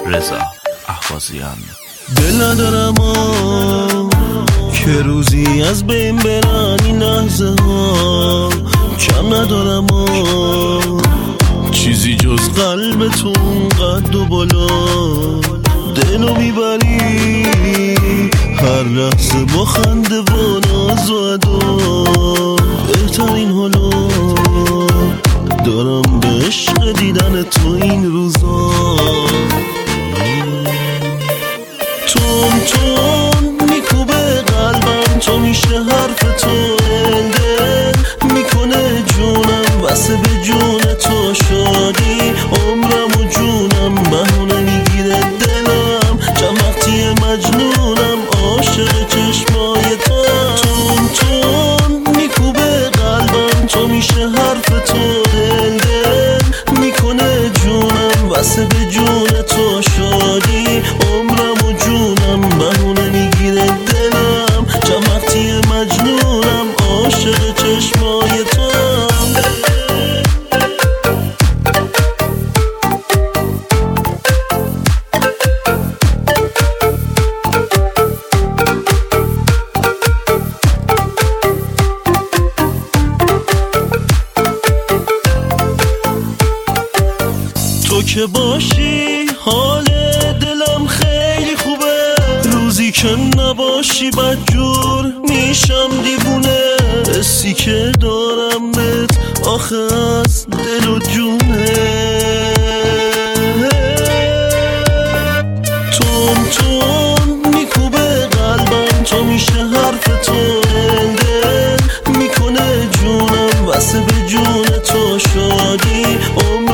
رضا اهوازیان. دل ندارم که روزی از بین برن این لحظه ها، کم ندارم چیزی جز قلبتون قد و بالا. دلو میبری هر لحظه با خنده و ناز و ادا، بهترین حالا دارم به عشق دیدن تو این روزا. تون تون میکوبه قلبم تو، میشه حرف تو دل میکنه جونم واسه به جون تو. شادی عمرم و جونم بهونه میگیره دلم، چند وقتی مجنونم عاشق چشمای تو. تون تون میکوبه قلبم تو، میشه حرف تو دل میکنه جونم واسه به جون تو. شادی عمرم و جونم بهونه میگیره دلم، چند وقتی مجنونم عاشق چشمای تو. تو که باشی حال دلم خیلی خوبه، روزی که نباشی بدجور میشم دیوونه. حسی که دارم بهت آخه از دل و جونه. تون تون میکوبه قلبم تو، میشه حرف تو دل میکنه جونم واسه به جون تو. شادی